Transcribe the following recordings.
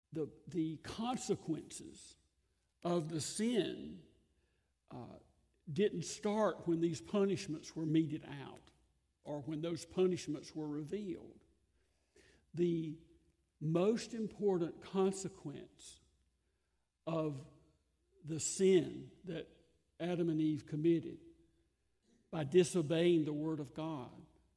the consequences of the sin didn't start when these punishments were meted out or when those punishments were revealed. The most important consequence of the sin that Adam and Eve committed by disobeying the Word of God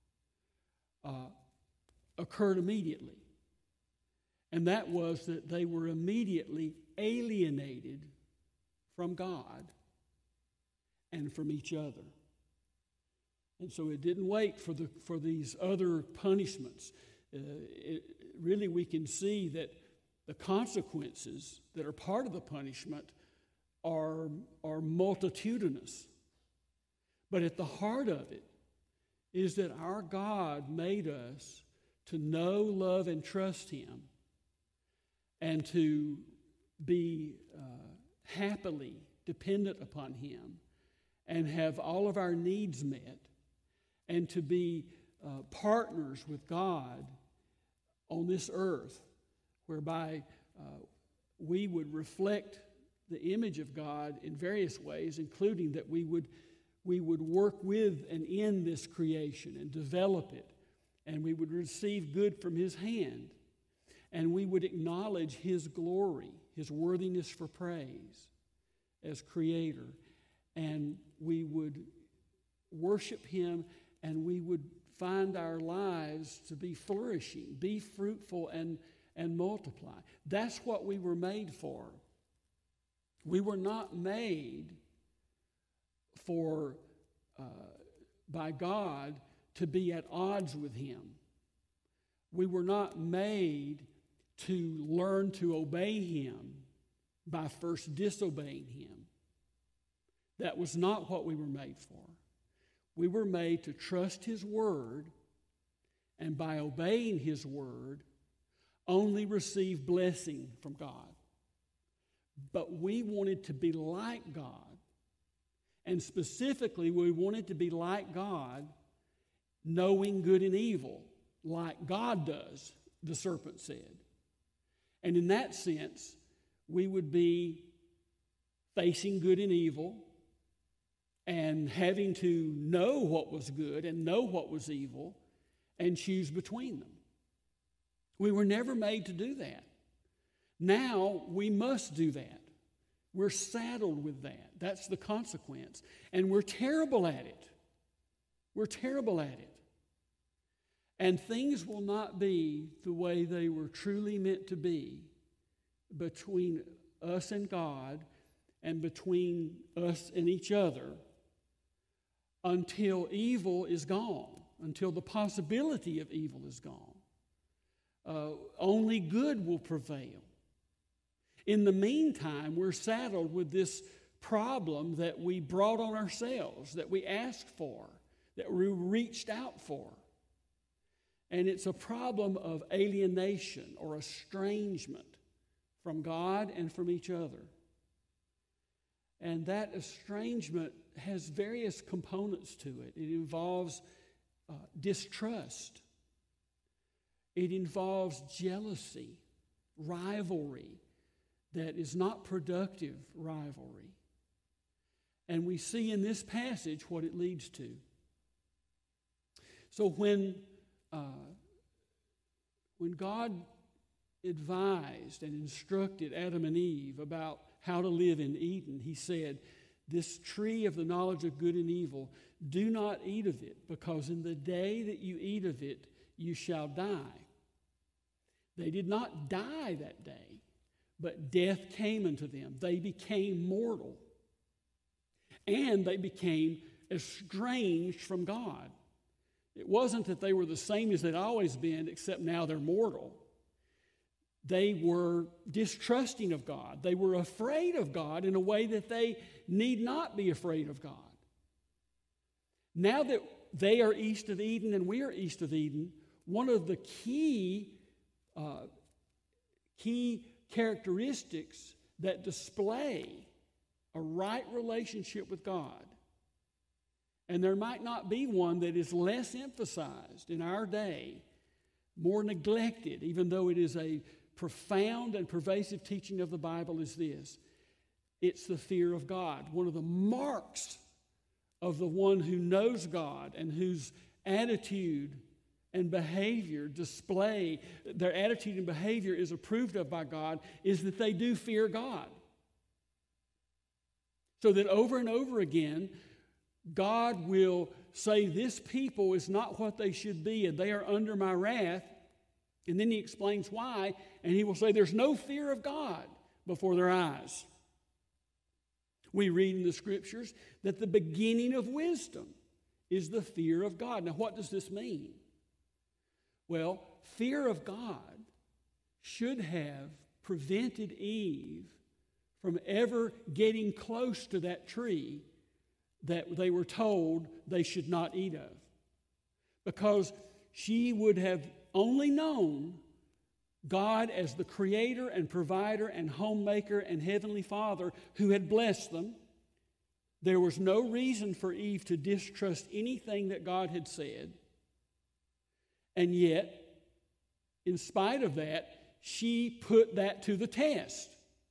occurred immediately. And that was that they were immediately alienated from God and from each other. And so it didn't wait for these other punishments. Really, we can see that the consequences that are part of the punishment are multitudinous. But at the heart of it is that our God made us to know, love, and trust Him, and to be happily dependent upon Him, and have all of our needs met, and to be partners with God on this earth, whereby we would reflect the image of God in various ways, including that we would work with and in this creation and develop it, and we would receive good from His hand, and we would acknowledge His glory, His worthiness for praise as Creator, and we would worship Him, and we would find our lives to be flourishing, be fruitful, and multiply. That's what we were made for. We were not made by God to be at odds with Him. We were not made to learn to obey Him by first disobeying Him. That was not what we were made for. We were made to trust His Word, and by obeying His Word, only receive blessing from God. But we wanted to be like God. And specifically, we wanted to be like God, knowing good and evil, like God does, the serpent said. And in that sense, we would be facing good and evil and having to know what was good and know what was evil and choose between them. We were never made to do that. Now we must do that. We're saddled with that. That's the consequence. And we're terrible at it. We're terrible at it. And things will not be the way they were truly meant to be between us and God and between us and each other until evil is gone, until the possibility of evil is gone. Only good will prevail. In the meantime, we're saddled with this problem that we brought on ourselves, that we asked for, that we reached out for. And it's a problem of alienation or estrangement from God and from each other. And that estrangement has various components to it. It involves distrust. It involves jealousy, rivalry that is not productive rivalry. And we see in this passage what it leads to. So when God advised and instructed Adam and Eve about how to live in Eden, He said, "This tree of the knowledge of good and evil, do not eat of it, because in the day that you eat of it, you shall die." They did not die that day, but death came unto them. They became mortal, and they became estranged from God. It wasn't that they were the same as they'd always been, except now they're mortal. They were distrusting of God. They were afraid of God in a way that they need not be afraid of God. Now that they are east of Eden and we are east of Eden, one of the key characteristics that display a right relationship with God, and there might not be one that is less emphasized in our day, more neglected, even though it is a profound and pervasive teaching of the Bible is this. It's the fear of God. One of the marks of the one who knows God and whose attitude and behavior their attitude and behavior is approved of by God, is that they do fear God. So that over and over again, God will say, this people is not what they should be, and they are under my wrath. And then he explains why, and he will say, there's no fear of God before their eyes. We read in the Scriptures that the beginning of wisdom is the fear of God. Now, what does this mean? Well, fear of God should have prevented Eve from ever getting close to that tree that they were told they should not eat of. Because she would have only known God as the creator and provider and homemaker and heavenly Father who had blessed them. There was no reason for Eve to distrust anything that God had said. And yet, in spite of that, she put that to the test.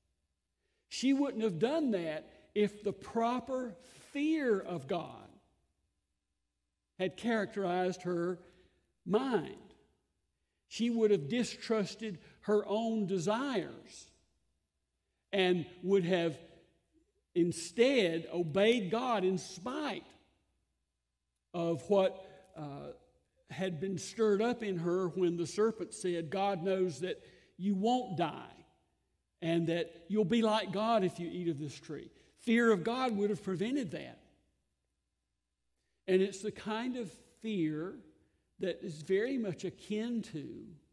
She wouldn't have done that if the proper fear of God had characterized her mind. She would have distrusted her own desires and would have instead obeyed God in spite of what had been stirred up in her when the serpent said, God knows that you won't die and that you'll be like God if you eat of this tree. Fear of God would have prevented that. And it's the kind of fear that is very much akin to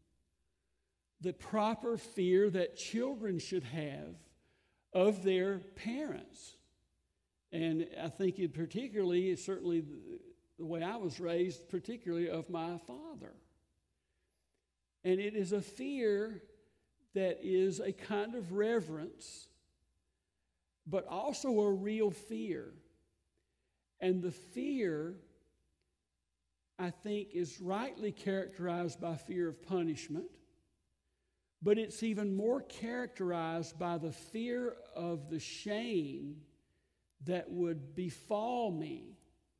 the proper fear that children should have of their parents. And I think it particularly, certainly the way I was raised, particularly of my father. And it is a fear that is a kind of reverence, but also a real fear. And the fear, I think, is rightly characterized by fear of punishment, but it's even more characterized by the fear of the shame that would befall me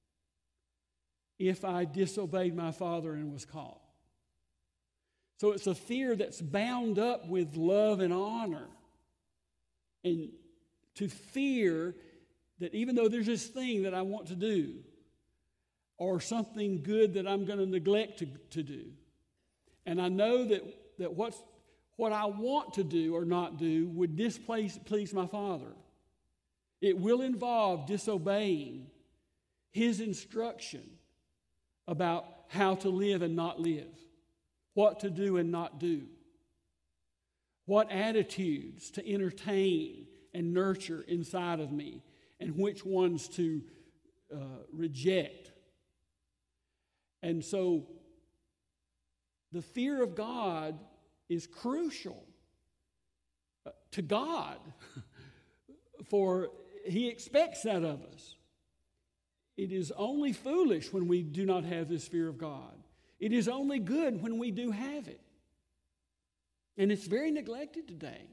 if I disobeyed my father and was caught. So it's a fear that's bound up with love and honor. And to fear that even though there's this thing that I want to do, or something good that I'm going to neglect to do, and I know that what I want to do or not do would displease my father. It will involve disobeying his instruction about how to live and not live, what to do and not do, what attitudes to entertain and nurture inside of me, and which ones to reject. And so the fear of God is crucial to God, for he expects that of us. It is only foolish when we do not have this fear of God. It is only good when we do have it. And it's very neglected today.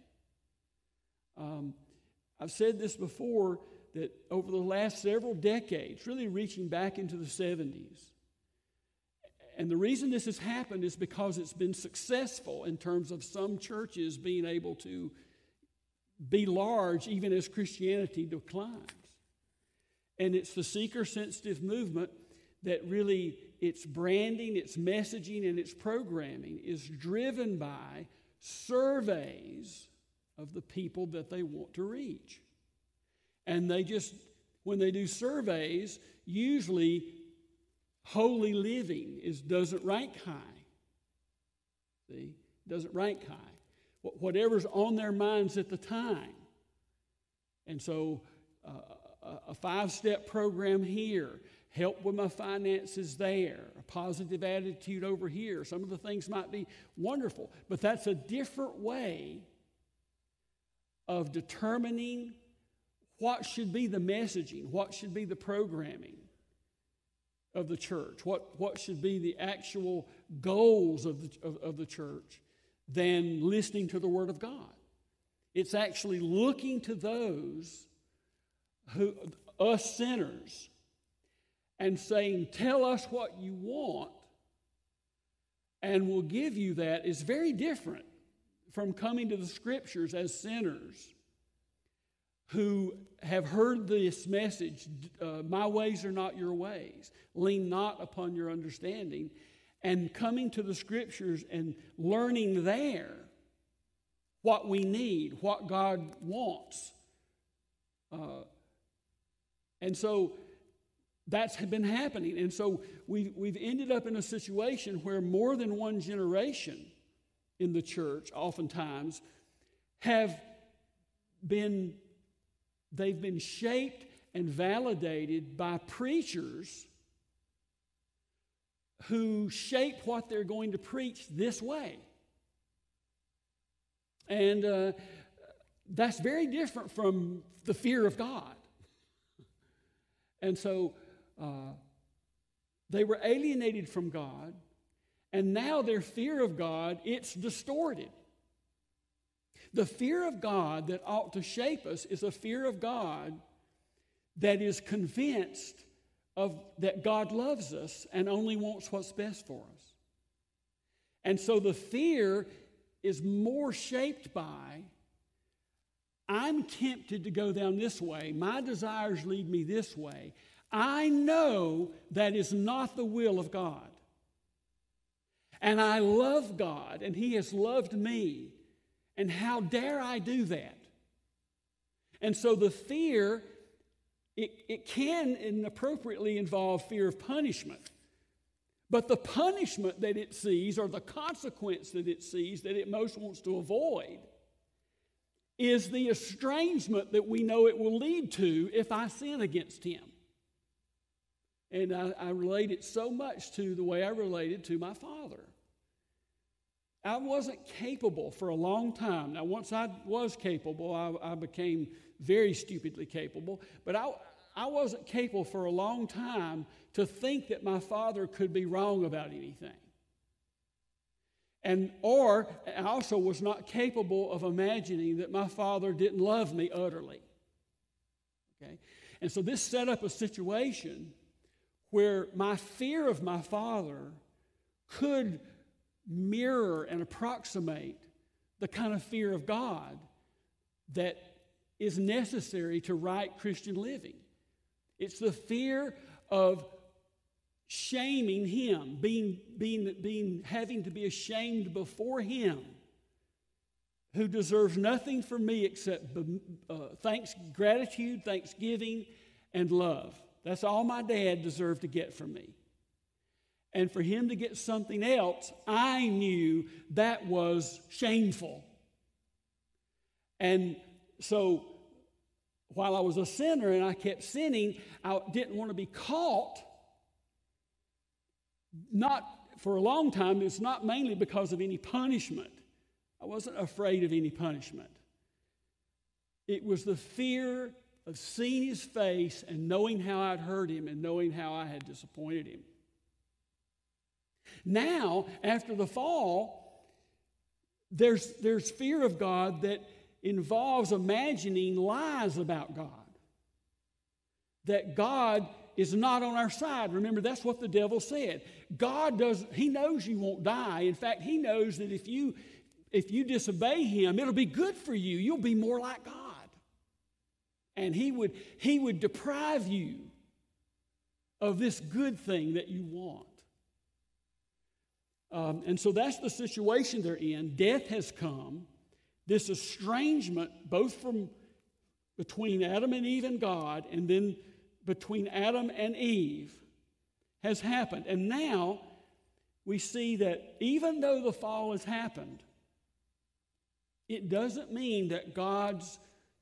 I've said this before, that over the last several decades, really reaching back into the 70s, and the reason this has happened is because it's been successful in terms of some churches being able to be large even as Christianity declines. And it's the seeker-sensitive movement that really, its branding, its messaging, and its programming is driven by surveys of the people that they want to reach. And they just, when they do surveys, usually holy living doesn't rank high. See? Doesn't rank high. Whatever's on their minds at the time. And so a 5-step program here, help with my finances there, a positive attitude over here. Some of the things might be wonderful, but that's a different way of determining what should be the messaging, what should be the programming of the church, what should be the actual goals of the church, than listening to the Word of God. It's actually looking to those us sinners, and saying, tell us what you want, and we'll give you that, is very different from coming to the Scriptures as sinners who have heard this message, my ways are not your ways, lean not upon your understanding, and coming to the Scriptures and learning there what we need, what God wants. And so that's been happening. And so we've ended up in a situation where more than one generation in the church, oftentimes, they've been shaped and validated by preachers who shape what they're going to preach this way. And that's very different from the fear of God. And so they were alienated from God, and now their fear of God, it's distorted. The fear of God that ought to shape us is a fear of God that is convinced that God loves us and only wants what's best for us. And so the fear is more shaped by, I'm tempted to go down this way. My desires lead me this way. I know that is not the will of God. And I love God, and He has loved me. And how dare I do that? And so the fear, it can inappropriately involve fear of punishment. But the punishment that it sees, or the consequence that it sees, that it most wants to avoid, is the estrangement that we know it will lead to if I sin against Him. And I relate it so much to the way I related to my father. I wasn't capable for a long time. Now, once I was capable, I became very stupidly capable. But I wasn't capable for a long time to think that my father could be wrong about anything. Or I also was not capable of imagining that my father didn't love me utterly. Okay? And so this set up a situation where my fear of my father could mirror and approximate the kind of fear of God that is necessary to right Christian living. It's the fear of shaming Him, having to be ashamed before Him, who deserves nothing from me except gratitude, thanksgiving, and love. That's all my dad deserved to get from me. And for him to get something else, I knew that was shameful. And so while I was a sinner and I kept sinning, I didn't want to be caught. Not for a long time. It's not mainly because of any punishment. I wasn't afraid of any punishment. It was the fear of seeing His face and knowing how I'd hurt Him and knowing how I had disappointed Him. Now, after the fall, there's fear of God that involves imagining lies about God. That God is not on our side. Remember, that's what the devil said. He knows you won't die. In fact, He knows that if you disobey Him, it'll be good for you. You'll be more like God. And He would deprive you of this good thing that you want. And so that's the situation they're in. Death has come. This estrangement, both from between Adam and Eve and God, and then between Adam and Eve, has happened. And now we see that even though the fall has happened, it doesn't mean that God's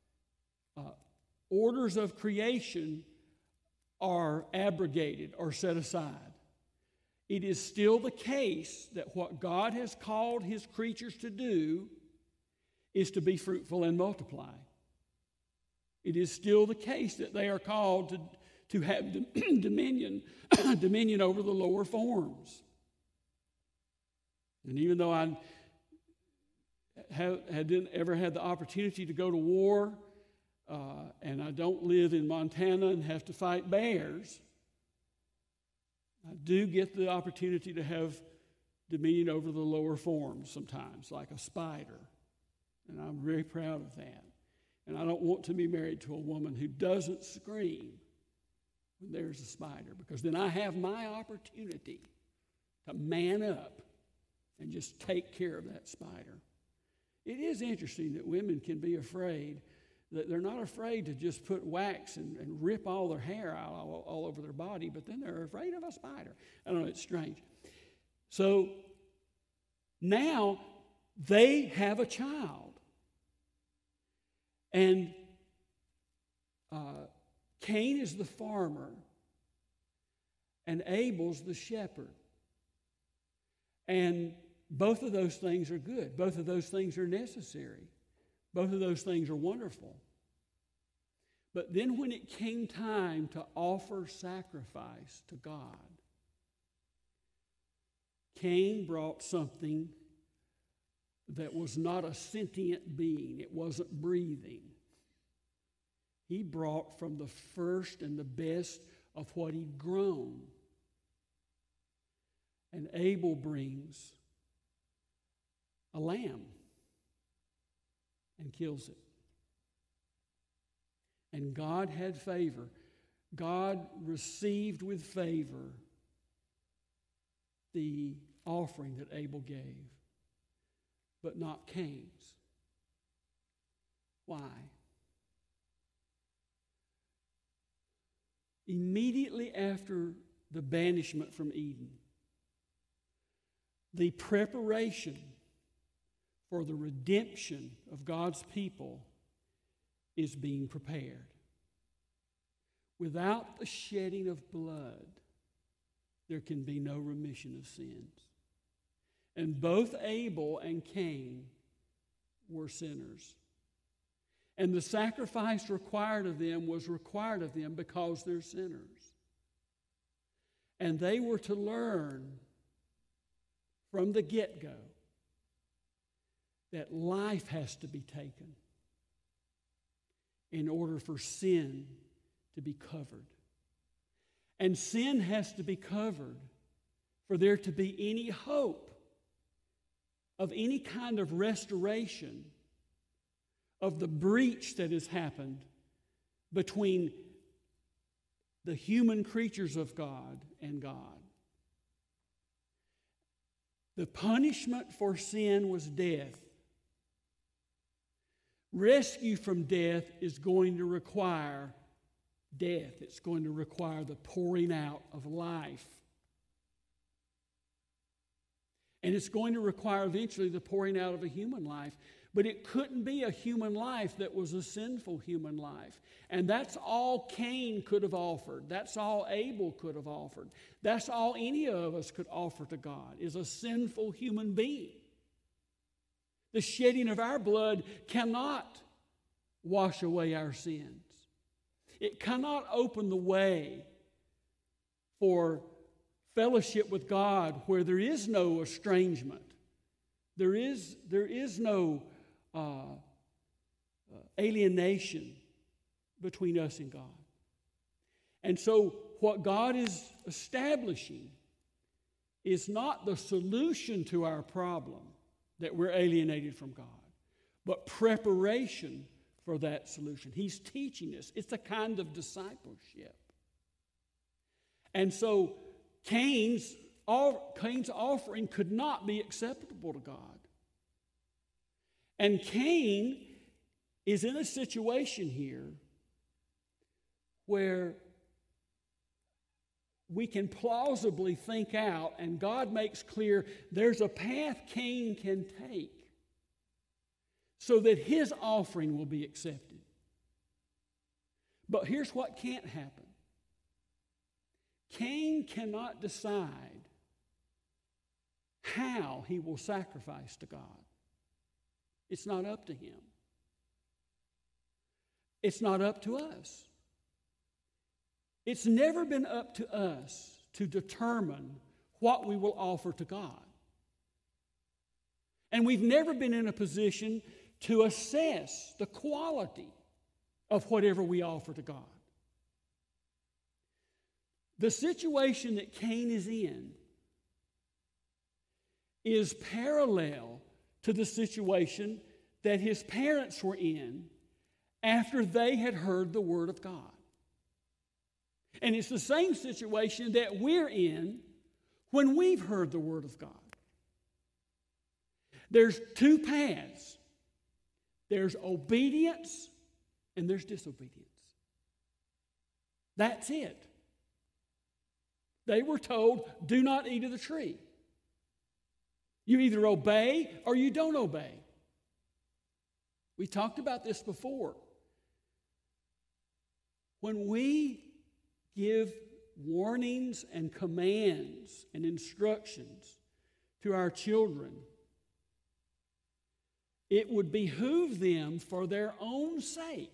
orders of creation are abrogated or set aside. It is still the case that what God has called His creatures to do is to be fruitful and multiply. It is still the case that they are called to have dominion over the lower forms. And even though hadn't ever had the opportunity to go to war, and I don't live in Montana and have to fight bears, I do get the opportunity to have dominion over the lower forms sometimes, like a spider. And I'm very proud of that. And I don't want to be married to a woman who doesn't scream when there's a spider, because then I have my opportunity to man up and just take care of that spider. It is interesting that women can be afraid, that they're not afraid to just put wax and rip all their hair out all over their body, but then they're afraid of a spider. I don't know, it's strange. So now they have a child. And Cain is the farmer, and Abel's the shepherd. And both of those things are good. Both of those things are necessary. Both of those things are wonderful. But then when it came time to offer sacrifice to God, Cain brought something that was not a sentient being. It wasn't breathing. He brought from the first and the best of what he'd grown. And Abel brings a lamb and kills it. And God had favor. God received with favor the offering that Abel gave, but not Cain's. Why? Immediately after the banishment from Eden, the preparation for the redemption of God's people is being prepared. Without the shedding of blood, there can be no remission of sins. And both Abel and Cain were sinners. And the sacrifice required of them was required of them because they're sinners. And they were to learn from the get-go that life has to be taken in order for sin to be covered. And sin has to be covered for there to be any hope of any kind of restoration of the breach that has happened between the human creatures of God and God. The punishment for sin was death. Rescue from death is going to require death. It's going to require the pouring out of life. And it's going to require eventually the pouring out of a human life. But it couldn't be a human life that was a sinful human life. And that's all Cain could have offered. That's all Abel could have offered. That's all any of us could offer to God, is a sinful human being. The shedding of our blood cannot wash away our sins. It cannot open the way for fellowship with God where there is no estrangement. There is no alienation between us and God. And so what God is establishing is not the solution to our problem that we're alienated from God, but preparation for that solution. He's teaching us. It's a kind of discipleship. And so Cain's offering could not be acceptable to God. And Cain is in a situation here where we can plausibly think out, and God makes clear there's a path Cain can take so that his offering will be accepted. But here's what can't happen. Cain cannot decide how he will sacrifice to God. It's not up to him. It's not up to us. It's never been up to us to determine what we will offer to God. And we've never been in a position to assess the quality of whatever we offer to God. The situation that Cain is in is parallel to the situation that his parents were in after they had heard the Word of God. And it's the same situation that we're in when we've heard the Word of God. There's two paths. There's obedience and there's disobedience. That's it. They were told, do not eat of the tree. You either obey or you don't obey. We talked about this before. When we give warnings and commands and instructions to our children, it would behoove them for their own sake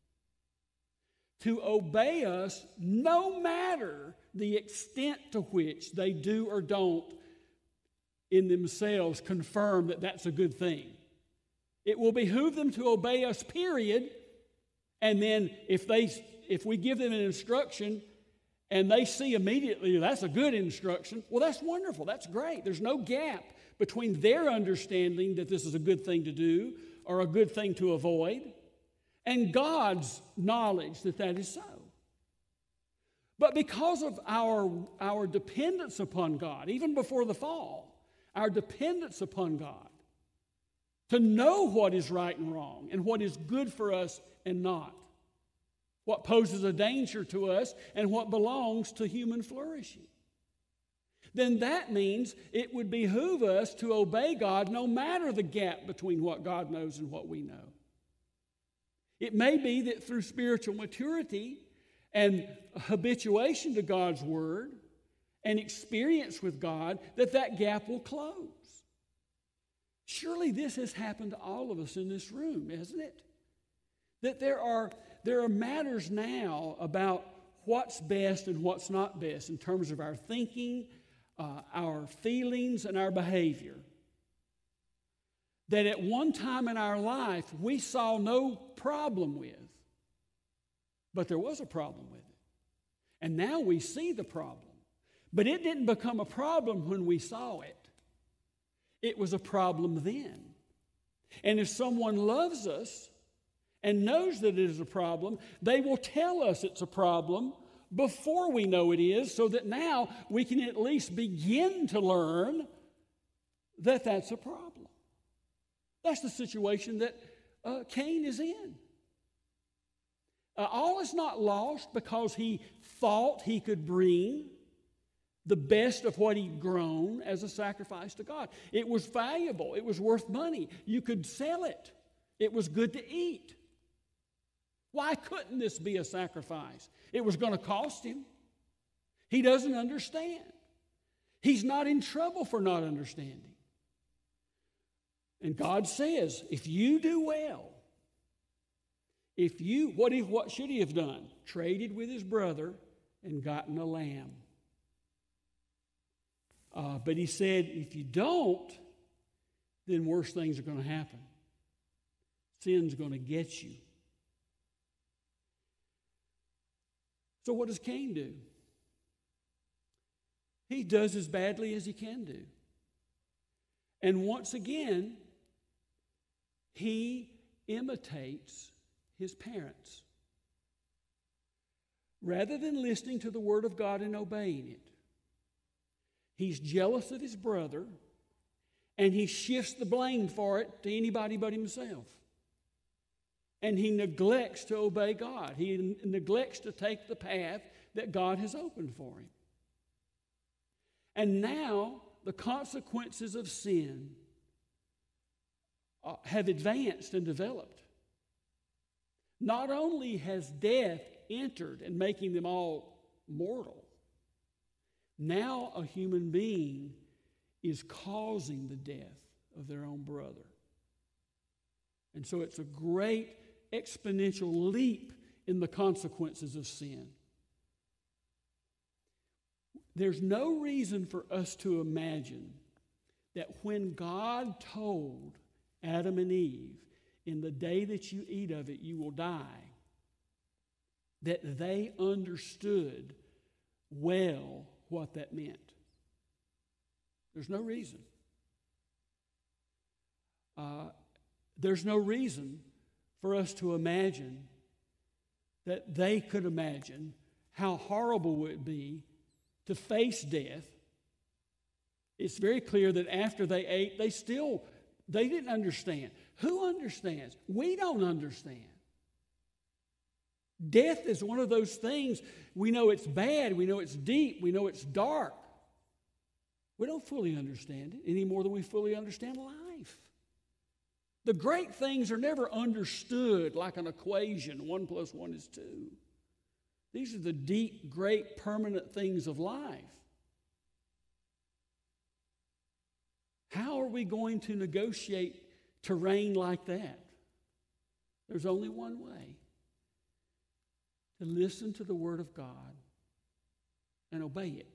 to obey us no matter the extent to which they do or don't in themselves confirm that that's a good thing. It will behoove them to obey us, period. And then if we give them an instruction and they see immediately that's a good instruction, well, that's wonderful. That's great. There's no gap between their understanding that this is a good thing to do or a good thing to avoid and God's knowledge that that is so. But because of our dependence upon God, even before the fall, our dependence upon God to know what is right and wrong and what is good for us and not, what poses a danger to us and what belongs to human flourishing, then that means it would behoove us to obey God no matter the gap between what God knows and what we know. It may be that through spiritual maturity and habituation to God's Word and experience with God, that gap will close. Surely this has happened to all of us in this room, hasn't it? That there are matters now about what's best and what's not best in terms of our thinking, our feelings, and our behavior. That at one time in our life we saw no problem with, but there was a problem with it. And now we see the problem. But it didn't become a problem when we saw it. It was a problem then. And if someone loves us and knows that it is a problem, they will tell us it's a problem before we know it is, so that now we can at least begin to learn that that's a problem. That's the situation that Cain is in. All is not lost because he thought he could bring the best of what he'd grown as a sacrifice to God. It was valuable. It was worth money. You could sell it. It was good to eat. Why couldn't this be a sacrifice? It was going to cost him. He doesn't understand. He's not in trouble for not understanding. And God says, if you do well, what should he have done? Traded with his brother and gotten a lamb. But he said, if you don't, then worse things are going to happen. Sin's going to get you. So what does Cain do? He does as badly as he can do. And once again, he imitates his parents. Rather than listening to the Word of God and obeying it, he's jealous of his brother, and he shifts the blame for it to anybody but himself. And he neglects to obey God. He neglects to take the path that God has opened for him. And now the consequences of sin have advanced and developed. Not only has death entered and making them all mortal, now a human being is causing the death of their own brother. And so it's a great exponential leap in the consequences of sin. There's no reason for us to imagine that when God told Adam and Eve, in the day that you eat of it, you will die, that they understood well what that meant. There's no reason. There's no reason for us to imagine that they could imagine how horrible it would be to face death. It's very clear that after they ate, they didn't understand. Who understands? We don't understand. Death is one of those things, we know it's bad, we know it's deep, we know it's dark. We don't fully understand it any more than we fully understand life. The great things are never understood like an equation, 1 + 1 is 2. These are the deep, great, permanent things of life. How are we going to negotiate terrain like that? There's only one way: to listen to the Word of God and obey it.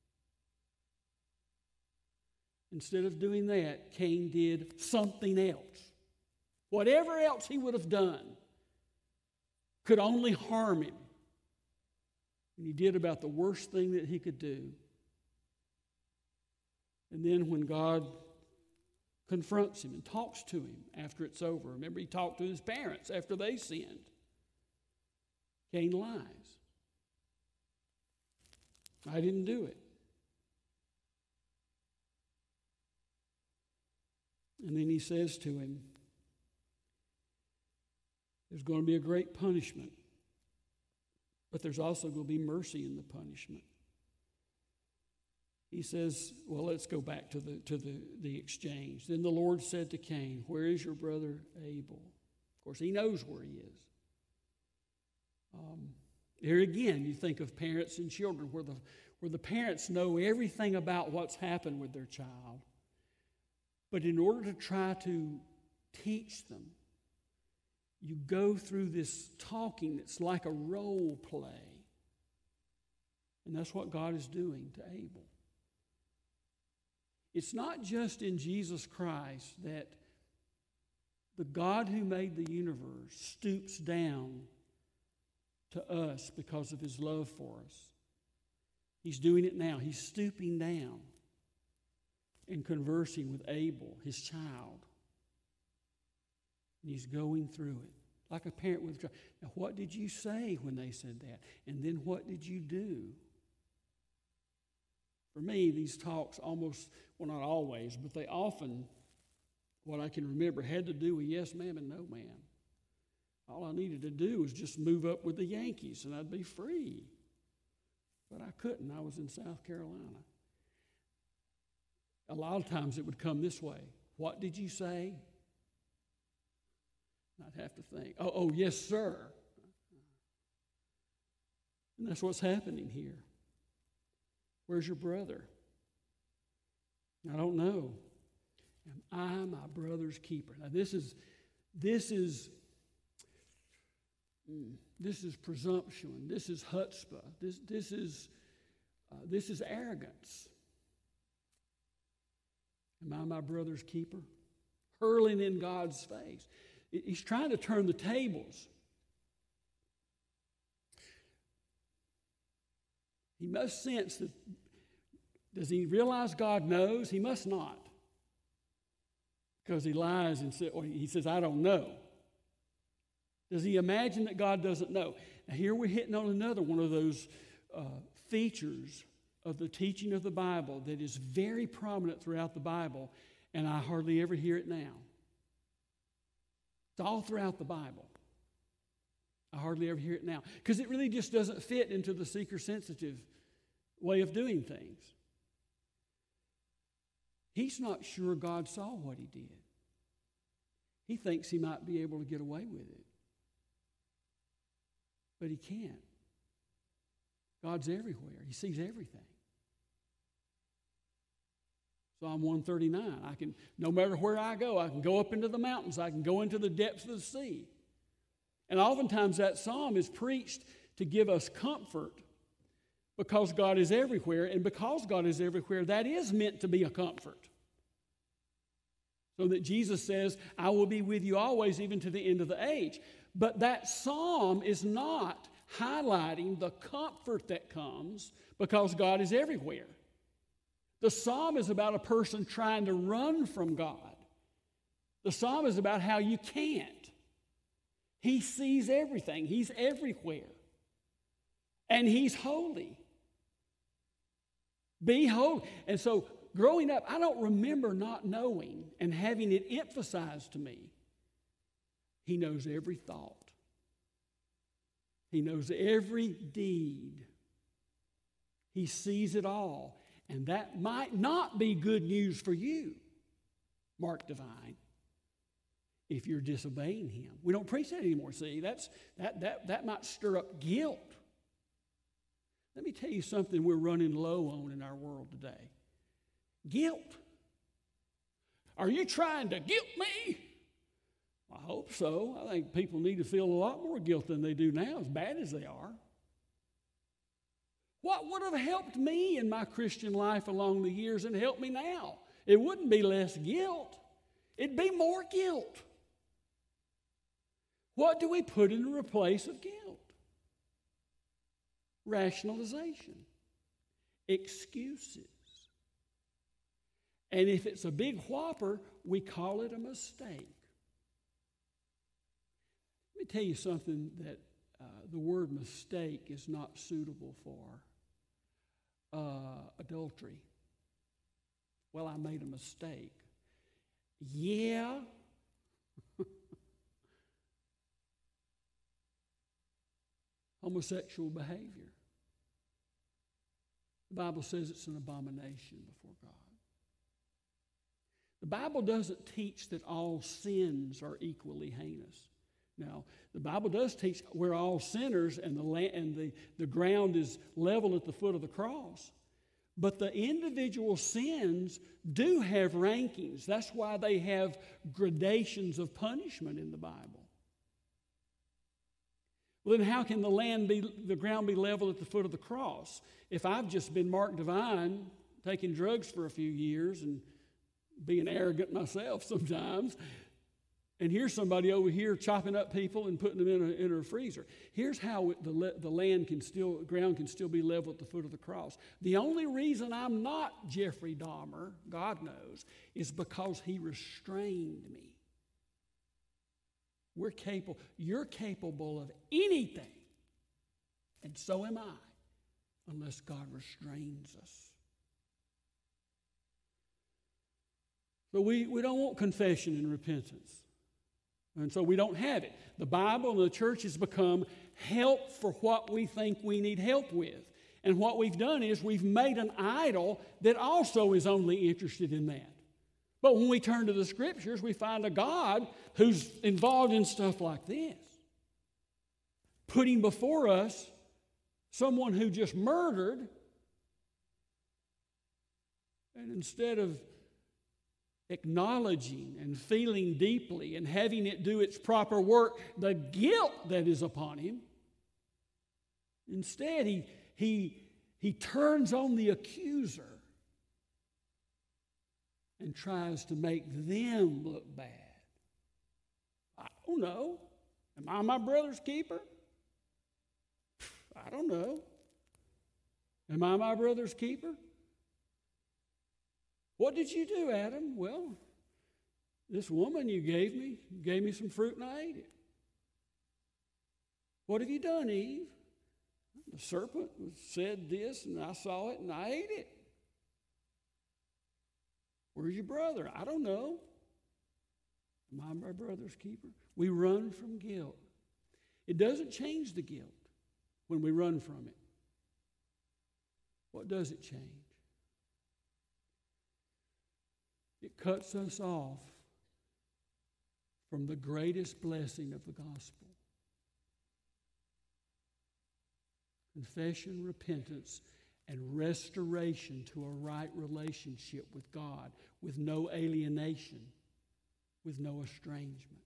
Instead of doing that, Cain did something else. Whatever else he would have done could only harm him. And he did about the worst thing that he could do. And then when God confronts him and talks to him after it's over, remember he talked to his parents after they sinned, Cain lies. I didn't do it. And then he says to him, there's going to be a great punishment, but there's also going to be mercy in the punishment. He says, well, let's go back to the exchange. Then the Lord said to Cain, where is your brother Abel? Of course, he knows where he is. Here again, you think of parents and children, where the parents know everything about what's happened with their child. But in order to try to teach them, you go through this talking that's like a role play. And that's what God is doing to Abel. It's not just in Jesus Christ that the God who made the universe stoops down to us because of his love for us. He's doing it now. He's stooping down and conversing with Abel, his child. And he's going through it like a parent with a child. Now, what did you say when they said that? And then what did you do? For me, these talks almost, well, not always, but they often, what I can remember, had to do with yes, ma'am, and no, ma'am. All I needed to do was just move up with the Yankees, and I'd be free. But I couldn't. I was in South Carolina. A lot of times it would come this way. What did you say? I'd have to think. Oh, yes, sir. And that's what's happening here. Where's your brother? I don't know. Am I my brother's keeper? Now this is presumption. This is chutzpah. This is arrogance. Am I my brother's keeper? Hurling in God's face. He's trying to turn the tables. He must sense that. Does he realize God knows? He must not. Because he lies and he says, I don't know. Does he imagine that God doesn't know? Now here we're hitting on another one of those features of the teaching of the Bible that is very prominent throughout the Bible, and I hardly ever hear it now. It's all throughout the Bible. I hardly ever hear it now because it really just doesn't fit into the seeker-sensitive way of doing things. He's not sure God saw what he did. He thinks he might be able to get away with it. But he can't. God's everywhere. He sees everything. Psalm 139, I can, no matter where I go, I can go up into the mountains, I can go into the depths of the sea. And oftentimes that psalm is preached to give us comfort because God is everywhere, and because God is everywhere, that is meant to be a comfort. So that Jesus says, I will be with you always, even to the end of the age. But that psalm is not highlighting the comfort that comes because God is everywhere. The psalm is about a person trying to run from God. The psalm is about how you can't. He sees everything. He's everywhere. And He's holy. Be holy. And so growing up, I don't remember not knowing and having it emphasized to me. He knows every thought. He knows every deed. He sees it all. And that might not be good news for you, Mark Devine, if you're disobeying Him. We don't preach that anymore. See, that might stir up guilt. Let me tell you something we're running low on in our world today. Guilt. Are you trying to guilt me? I hope so. I think people need to feel a lot more guilt than they do now, as bad as they are. What would have helped me in my Christian life along the years and help me now? It wouldn't be less guilt. It'd be more guilt. What do we put in the place of guilt? Rationalization. Excuses. And if it's a big whopper, we call it a mistake. Let me tell you something that the word mistake is not suitable for. Adultery. Well, I made a mistake. Yeah. Homosexual behavior. The Bible says it's an abomination before God. The Bible doesn't teach that all sins are equally heinous. Now, the Bible does teach we're all sinners and the ground is level at the foot of the cross. But the individual sins do have rankings. That's why they have gradations of punishment in the Bible. Well, then how can the ground be level at the foot of the cross? If I've just been Mark Devine, taking drugs for a few years and being arrogant myself sometimes, and here's somebody over here chopping up people and putting them in a freezer. Here's how the ground can still be level at the foot of the cross. The only reason I'm not Jeffrey Dahmer, God knows, is because He restrained me. You're capable of anything, and so am I, unless God restrains us. So we don't want confession and repentance. And so we don't have it. The Bible and the church has become help for what we think we need help with. And what we've done is we've made an idol that also is only interested in that. But when we turn to the Scriptures, we find a God who's involved in stuff like this. Putting before us someone who just murdered, and instead of acknowledging and feeling deeply and having it do its proper work, the guilt that is upon him, instead he turns on the accuser and tries to make them look bad. I don't know. Am I my brother's keeper? I don't know. Am I my brother's keeper? What did you do, Adam? Well, this woman you gave me some fruit and I ate it. What have you done, Eve? The serpent said this and I saw it and I ate it. Where's your brother? I don't know. Am I my brother's keeper? We run from guilt. It doesn't change the guilt when we run from it. What does it change? It cuts us off from the greatest blessing of the gospel. Confession, repentance, and restoration to a right relationship with God, with no alienation, with no estrangement.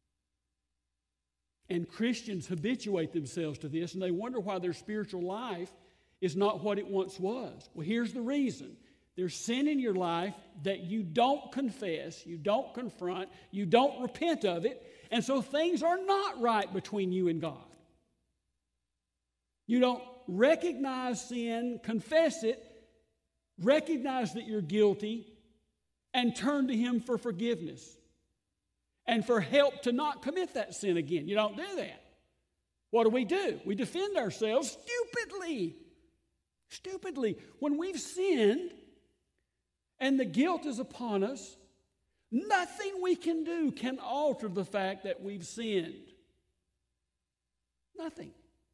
And Christians habituate themselves to this, and they wonder why their spiritual life is not what it once was. Well, here's the reason. There's sin in your life that you don't confess, you don't confront, you don't repent of it, and so things are not right between you and God. You don't recognize sin, confess it, recognize that you're guilty, and turn to Him for forgiveness and for help to not commit that sin again. You don't do that. What do? We defend ourselves stupidly. Stupidly. When we've sinned and the guilt is upon us, nothing we can do can alter the fact that we've sinned. Nothing.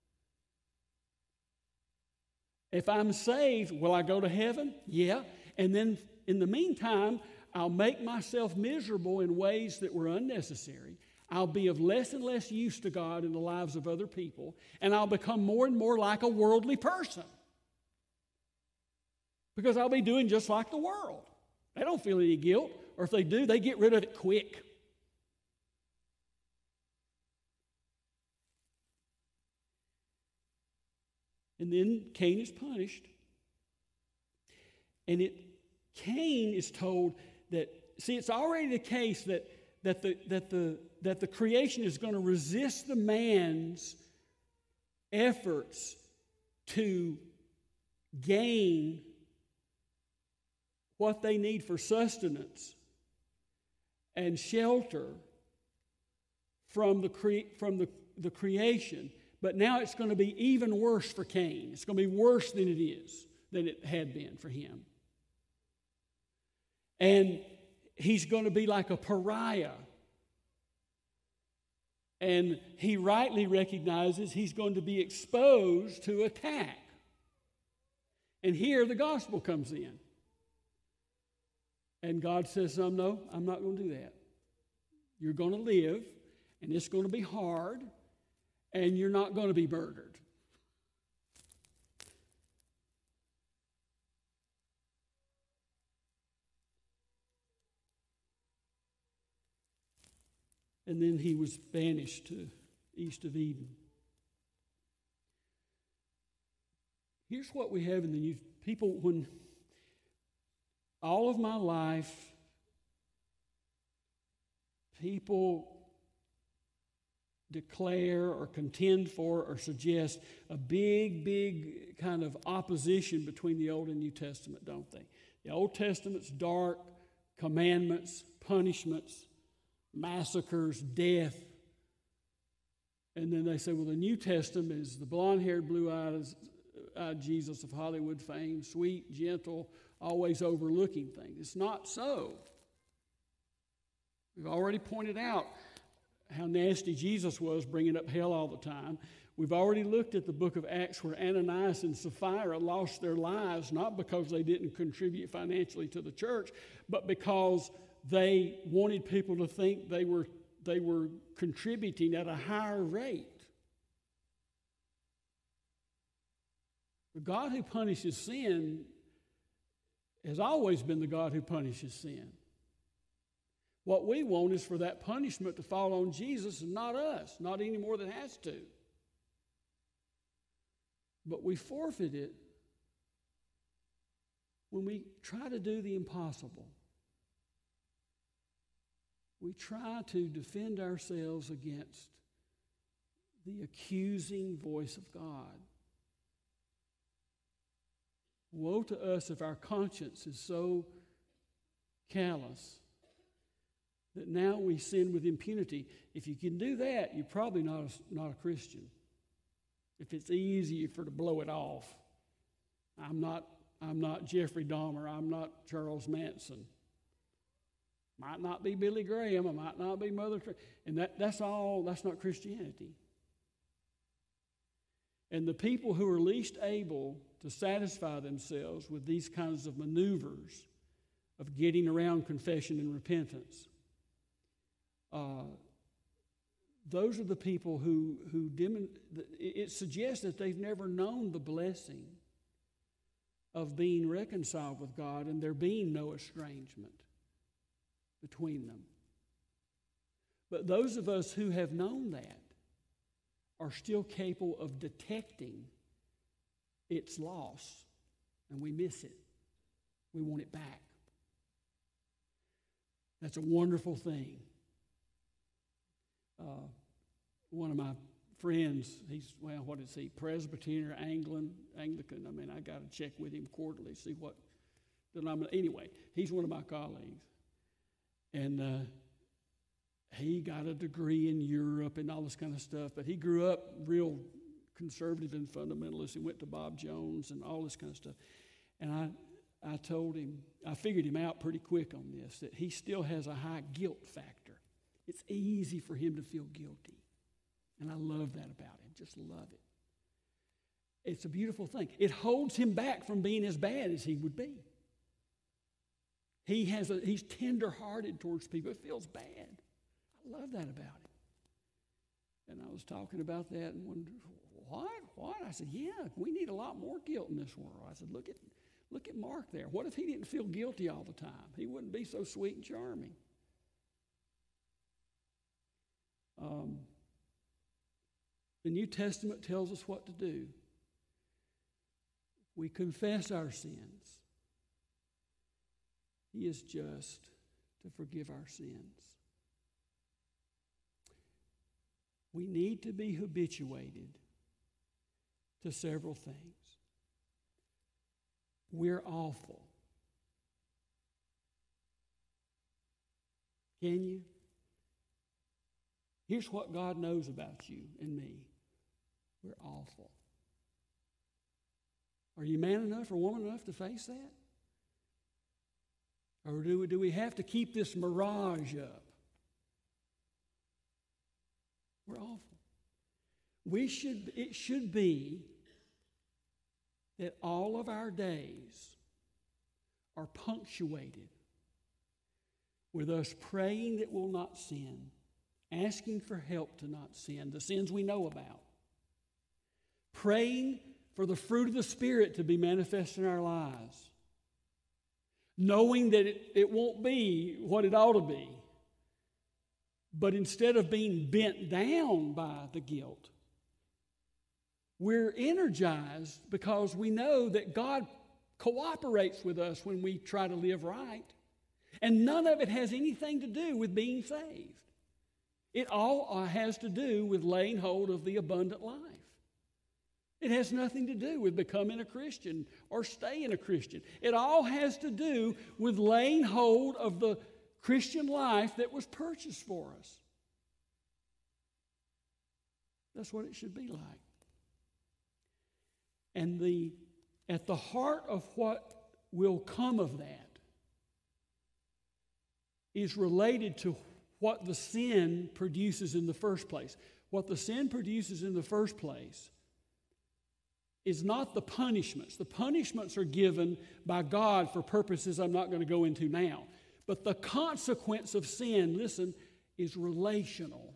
If I'm saved, will I go to heaven? Yeah. And then in the meantime, I'll make myself miserable in ways that were unnecessary. I'll be of less and less use to God in the lives of other people, and I'll become more and more like a worldly person. Because I'll be doing just like the world. They don't feel any guilt, or if they do, they get rid of it quick. And then Cain is punished. And Cain is told that, see, it's already the case that the creation is going to resist the man's efforts to gain what they need for sustenance and shelter from the creation. But now it's going to be even worse for Cain. It's going to be worse than it had been for him. And he's going to be like a pariah. And he rightly recognizes he's going to be exposed to attack. And here the gospel comes in. And God says, no, I'm not going to do that. You're going to live, and it's going to be hard, and you're not going to be murdered. And then he was banished to east of Eden. Here's what we have in the New people. When all of my life, people declare or contend for or suggest a big kind of opposition between the Old and New Testament, don't they? The Old Testament's dark, commandments, punishments, massacres, death. And then they say, well, the New Testament is the blonde-haired, blue-eyed Jesus of Hollywood fame, sweet, gentle, always overlooking things. It's not so. We've already pointed out how nasty Jesus was, bringing up hell all the time. We've already looked at the book of Acts where Ananias and Sapphira lost their lives, not because they didn't contribute financially to the church, but because they wanted people to think they were contributing at a higher rate. The God who punishes sin has always been the God who punishes sin. What we want is for that punishment to fall on Jesus and not us, not any more than it has to. But we forfeit it when we try to do the impossible. We try to defend ourselves against the accusing voice of God. Woe to us if our conscience is so callous that now we sin with impunity. If you can do that, you're probably not a Christian. If it's easy for to blow it off. I'm not Jeffrey Dahmer. I'm not Charles Manson. Might not be Billy Graham. I might not be Mother Teresa. And that's not Christianity. And the people who are least able to satisfy themselves with these kinds of maneuvers of getting around confession and repentance, those are the people who it suggests that they've never known the blessing of being reconciled with God and there being no estrangement between them. But those of us who have known that are still capable of detecting its loss, and we miss it. We want it back. That's a wonderful thing. One of my friends, what is he? Presbyterian or Anglican? I mean, I got to check with him quarterly, see what denomination. Anyway, he's one of my colleagues. And he got a degree in Europe and all this kind of stuff, but he grew up real conservative and fundamentalist. He went to Bob Jones and all this kind of stuff. And I told him, I figured him out pretty quick on this, that he still has a high guilt factor. It's easy for him to feel guilty. And I love that about him, just love it. It's a beautiful thing. It holds him back from being as bad as he would be. He's tender-hearted towards people. It feels bad. I love that about him. And I was talking about that and wondered, what? I said, yeah, we need a lot more guilt in this world. I said, look at Mark there. What if he didn't feel guilty all the time? He wouldn't be so sweet and charming. The New Testament tells us what to do. We confess our sins. He is just to forgive our sins. We need to be habituated to several things. We're awful. Can you? Here's what God knows about you and me. We're awful. Are you man enough or woman enough to face that? Or do we have to keep this mirage up? We're awful. It should be that all of our days are punctuated with us praying that we'll not sin, asking for help to not sin, the sins we know about, praying for the fruit of the Spirit to be manifest in our lives, knowing that it won't be what it ought to be. But instead of being bent down by the guilt, we're energized because we know that God cooperates with us when we try to live right. And none of it has anything to do with being saved. It all has to do with laying hold of the abundant life. It has nothing to do with becoming a Christian or staying a Christian. It all has to do with laying hold of the Christian life that was purchased for us. That's what it should be like. And at the heart of what will come of that is related to what the sin produces in the first place. What the sin produces in the first place is not the punishments. The punishments are given by God for purposes I'm not going to go into now. But the consequence of sin, listen, is relational.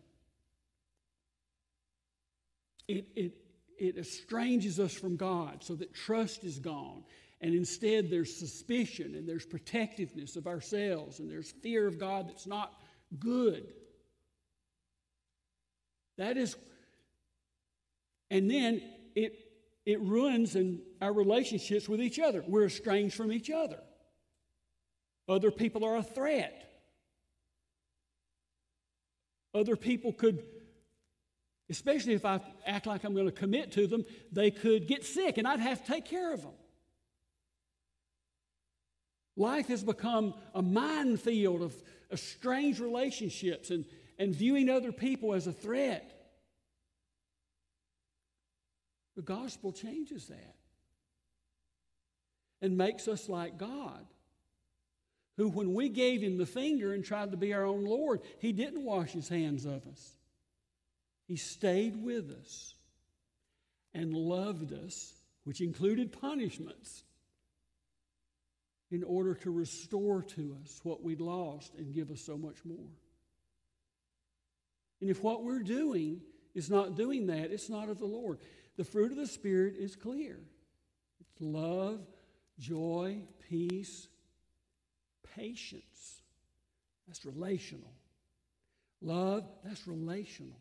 It estranges us from God so that trust is gone. And instead there's suspicion and there's protectiveness of ourselves and there's fear of God that's not good. That is, and then it ruins our relationships with each other. We're estranged from each other. Other people are a threat. Other people could, especially if I act like I'm going to commit to them, they could get sick and I'd have to take care of them. Life has become a minefield of estranged relationships and viewing other people as a threat. The gospel changes that and makes us like God, who when we gave him the finger and tried to be our own Lord, he didn't wash his hands of us. He stayed with us and loved us, which included punishments, in order to restore to us what we'd lost and give us so much more. And if what we're doing is not doing that, it's not of the Lord. The fruit of the Spirit is clear. It's love, joy, peace, patience. That's relational. Love, that's relational.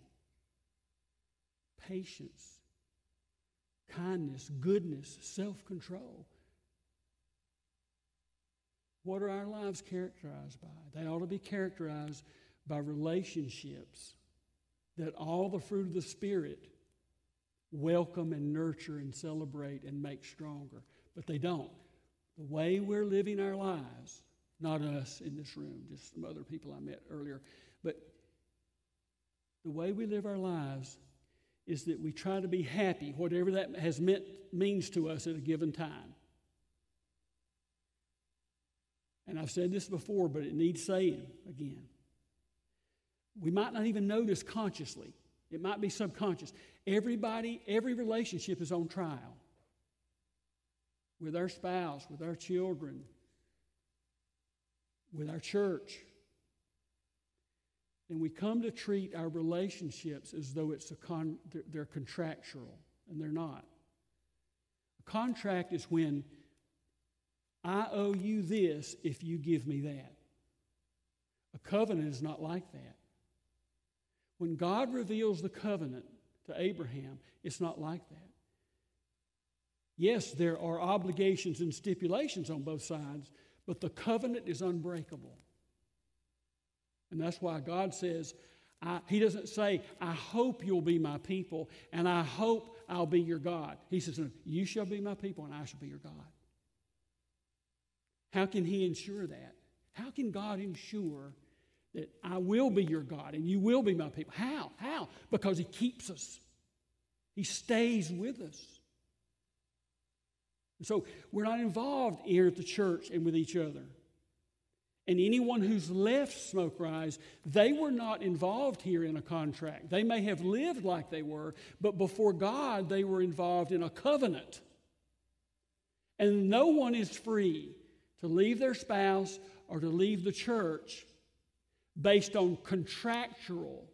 Patience, kindness, goodness, self-control. What are our lives characterized by? They ought to be characterized by relationships that all the fruit of the Spirit welcome and nurture and celebrate and make stronger. But they don't. The way we're living our lives, not us in this room, just some other people I met earlier, but the way we live our lives is that we try to be happy, whatever that means to us at a given time. And I've said this before, but it needs saying again. We might not even know this consciously. It might be subconscious. Every relationship is on trial. With our spouse, with our children, with our church. And we come to treat our relationships as though they're contractual, and they're not. A contract is when I owe you this if you give me that. A covenant is not like that. When God reveals the covenant to Abraham, it's not like that. Yes, there are obligations and stipulations on both sides, but the covenant is unbreakable. And that's why God says, He doesn't say, I hope you'll be my people, and I hope I'll be your God. He says, no, you shall be my people, and I shall be your God. How can He ensure that? How can God ensure that I will be your God and you will be my people? How? How? Because He keeps us. He stays with us. And so we're not involved here at the church and with each other. And anyone who's left Smoke Rise, they were not involved here in a contract. They may have lived like they were, but before God, they were involved in a covenant. And no one is free to leave their spouse or to leave the church based on contractual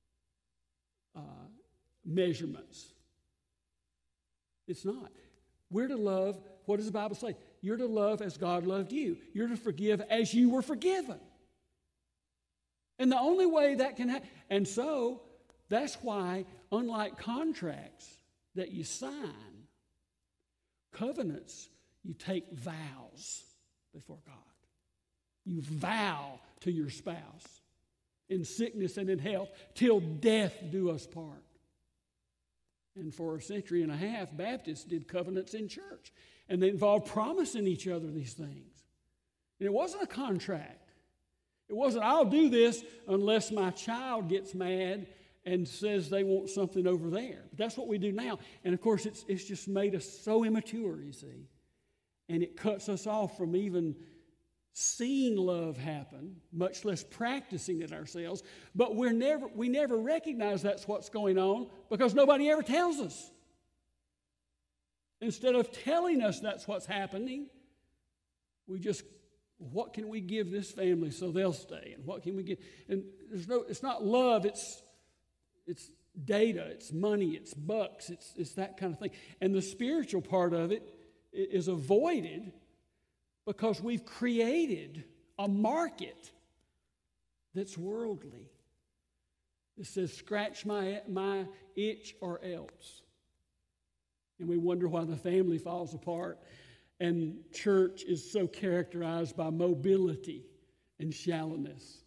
measurements. It's not. We're to love, what does the Bible say? You're to love as God loved you. You're to forgive as you were forgiven. And the only way that can happen, and so that's why, unlike contracts that you sign, covenants, you take vows before God. You vow to your spouse in sickness and in health till death do us part. And for a century and a half, Baptists did covenants in church. And they involved promising each other these things. And it wasn't a contract. It wasn't, I'll do this unless my child gets mad and says they want something over there. But that's what we do now. And of course, it's just made us so immature, you see. And it cuts us off from even seeing love happen, much less practicing it ourselves. But we never recognize that's what's going on because nobody ever tells us. Instead of telling us that's what's happening, we just, what can we give this family so they'll stay? And what can we give? And it's not love, it's data, it's money, it's bucks, it's that kind of thing. And the spiritual part of it is avoided because we've created a market that's worldly. It says, scratch my itch or else. And we wonder why the family falls apart. And church is so characterized by mobility and shallowness.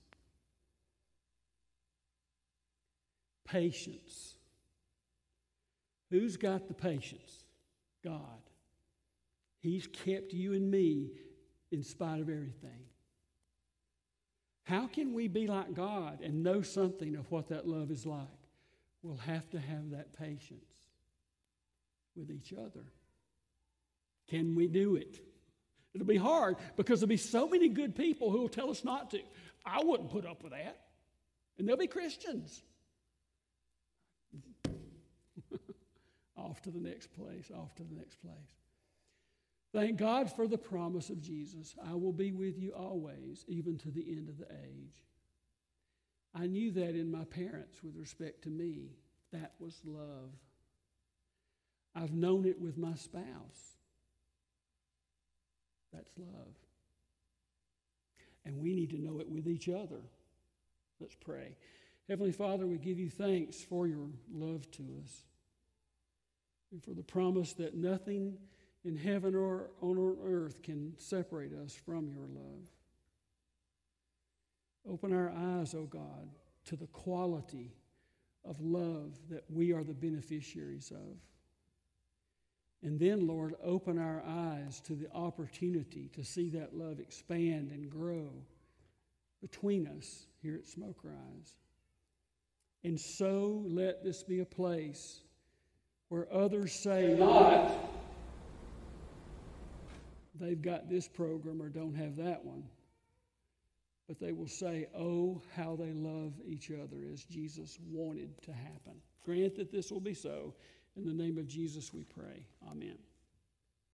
Patience. Who's got the patience? God. He's kept you and me in spite of everything. How can we be like God and know something of what that love is like? We'll have to have that patience with each other. Can we do it? It'll be hard because there'll be so many good people who will tell us not to. I wouldn't put up with that. And they'll be Christians. Off to the next place, off to the next place. Thank God for the promise of Jesus. I will be with you always, even to the end of the age. I knew that in my parents with respect to me. That was love. I've known it with my spouse. That's love. And we need to know it with each other. Let's pray. Heavenly Father, we give you thanks for your love to us and for the promise that nothing in heaven or on earth can separate us from your love. Open our eyes, O God, to the quality of love that we are the beneficiaries of. And then, Lord, open our eyes to the opportunity to see that love expand and grow between us here at Smoke Rise. And so let this be a place where others say not, they've got this program or don't have that one, but they will say, oh, how they love each other as Jesus wanted to happen. Grant that this will be so. In the name of Jesus we pray. Amen.